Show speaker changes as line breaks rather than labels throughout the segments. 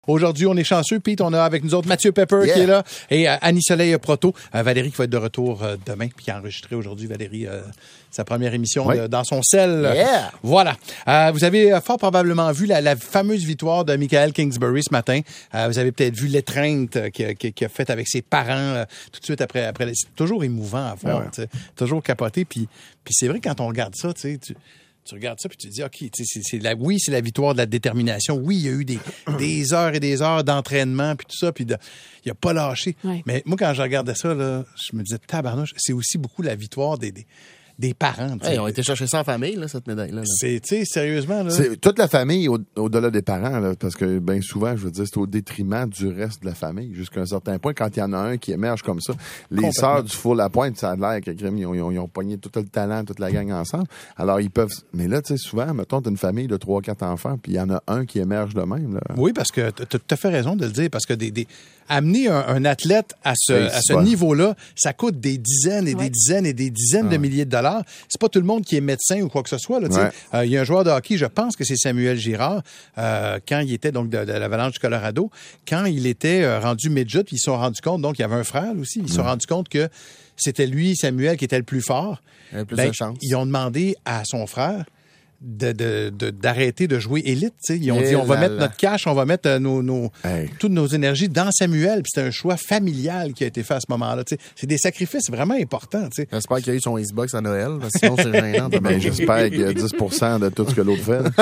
Aujourd'hui, on est chanceux. Pete, on a avec nous autres Mathieu Pepper qui est là et Annie Soleil Proto. Valérie qui va être de retour demain puis qui a enregistré aujourd'hui, Valérie, sa première émission dans son sel. Voilà. Vous avez fort probablement vu la fameuse victoire de Michael Kingsbury ce matin. Vous avez peut-être vu l'étreinte qu'il a faite avec ses parents tout de suite après. C'est toujours émouvant à voir, toujours capoté. Puis c'est vrai, quand on regarde ça, tu regardes ça puis tu te dis, OK, c'est la victoire de la détermination. Oui, il y a eu des heures et des heures d'entraînement puis tout ça, puis il n'a pas lâché. Ouais. Mais moi, quand je regardais ça, là, je me disais, tabarnouche, c'est aussi beaucoup la victoire des parents.
Hey, ils ont été chercher ça en famille, là, cette médaille-là.
C'est, sérieusement, là.
C'est toute la famille au-delà des parents, là, parce que bien souvent, je veux dire, c'est au détriment du reste de la famille, jusqu'à un certain point. Quand il y en a un qui émerge comme ça, les sœurs du four la pointe, ça a l'air que ils ont pogné tout le talent, toute la gang ensemble. Alors, ils peuvent... Mais là, tu sais, souvent, mettons, t'as une famille de 3-4 enfants, puis il y en a un qui émerge de même, là.
Oui, parce que t'as tout à fait raison de le dire, parce que amener un athlète à ce niveau-là, ça coûte des dizaines et des dizaines et des dizaines de milliers de dollars. C'est pas tout le monde qui est médecin ou quoi que ce soit. Il y a un joueur de hockey, je pense que c'est Samuel Girard, quand il était donc de l'Avalanche du Colorado, quand il était rendu midget, ils se sont rendus compte, donc il y avait un frère aussi, ils se sont rendus compte que c'était lui, Samuel, qui était le plus fort.
Il avait plus de chance.
Ils ont demandé à son frère d'arrêter de jouer élite. T'sais. Ils ont dit, on va mettre notre cash, on va mettre toutes nos énergies dans Samuel. Puis c'était un choix familial qui a été fait à ce moment-là. T'sais. C'est des sacrifices vraiment importants. T'sais.
J'espère qu'il y a eu son Xbox à Noël, parce que sinon c'est gênant.
J'espère qu'il y a 10% de tout ce que l'autre fait.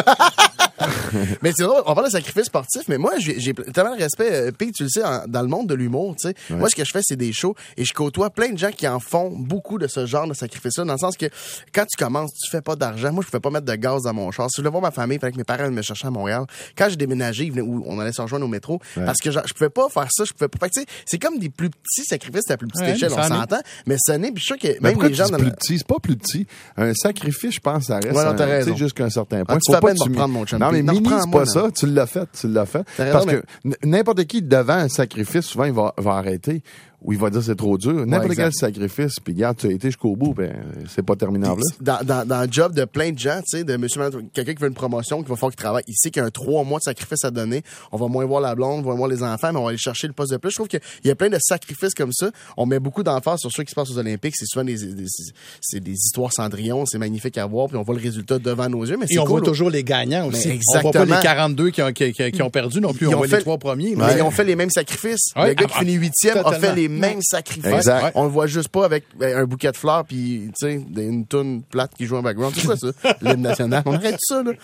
Mais c'est drôle, on parle de sacrifice sportif, mais moi, j'ai tellement de respect, Pete, tu le sais, dans le monde de l'humour, tu sais. Moi, ce que je fais, c'est des shows, et je côtoie plein de gens qui en font beaucoup de ce genre de sacrifice-là, dans le sens que quand tu commences, tu fais pas d'argent. Moi, je pouvais pas mettre de gaz dans mon char. Si je voulais voir ma famille, il fallait que mes parents me cherchaient à Montréal. Quand j'ai déménagé, où on allait se rejoindre au métro, parce que je pouvais pas faire ça, je pouvais pas. Tu sais, c'est comme des plus petits sacrifices à plus petite échelle, on s'entend, mais ça n'est, puis je suis sûr que même les gens...
C'est pas plus petit. Un sacrifice, je pense, ça reste,
tu sais,
jusqu'à un certain point.
Faut pas prendre mon chum.
Non, mais mini, c'est pas ça. Tu l'as fait. Parce que n'importe qui devant un sacrifice, souvent, il va arrêter. Ou il va dire c'est trop dur. N'importe quel sacrifice, puis regarde, tu as été jusqu'au bout, ben c'est pas terminable.
Dans le job de plein de gens, tu sais, de monsieur, quelqu'un qui veut une promotion, qui va falloir qu'il travaille, il sait qu'il y a un 3 mois de sacrifice à donner. On va moins voir la blonde, on va moins voir les enfants, mais on va aller chercher le poste de plus. Je trouve qu'il y a plein de sacrifices comme ça. On met beaucoup d'emphase sur ceux qui se passent aux Olympiques. C'est souvent c'est des histoires Cendrillon, c'est magnifique à voir, puis on voit le résultat devant nos yeux. Mais c'est
on voit toujours les gagnants aussi.
Exactement.
On voit pas les 42 qui ont perdu non plus. On voit les 3 premiers.
Mais ils ont fait les mêmes sacrifices. Le gars qui finit 8e a fait les mêmes sacrifices.
Exact.
On le voit juste pas avec un bouquet de fleurs puis tu sais une toune plate qui joue en background. C'est quoi ça? L'hymne national. On arrête ça là.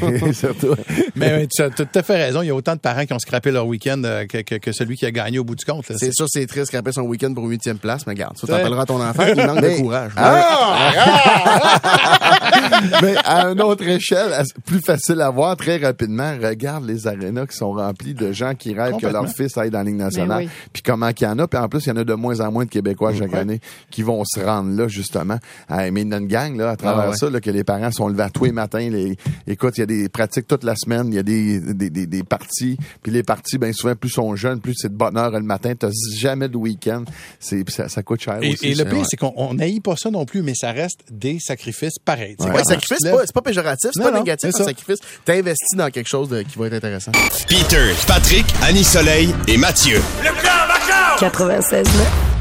Mais tu as tout à fait raison. Il y a autant de parents qui ont scrappé leur week-end que celui qui a gagné au bout du compte. Là.
C'est sûr, c'est triste scraper son week-end pour 8e place, mais regarde, tu t'appelleras ton enfant, il manque de courage.
Mais à une autre échelle, plus facile à voir très rapidement, regarde les arénas qui sont remplis de gens qui rêvent que leur fils aille dans la Ligue nationale. Puis comment qu'il y en a, puis en plus il y en a de moins en moins de Québécois chaque année qui vont se rendre là, justement. Mais il y a une gang, là, à travers ça, là, que les parents sont levés à tous les matins. Écoute, il y a des pratiques toute la semaine, il y a des parties. Puis les parties, bien souvent, plus sont jeunes, plus c'est de bonne heure le matin. T'as jamais de week-end. Ça coûte cher aussi.
Et le pire, c'est qu'on n'haït pas ça non plus, mais ça reste des sacrifices pareils.
Sacrifice, c'est pas péjoratif, c'est pas négatif, c'est un sacrifice. T'investis dans quelque chose qui va être intéressant.
Peter, Patrick, Annie Soleil et Mathieu.
Le plan, 96.9.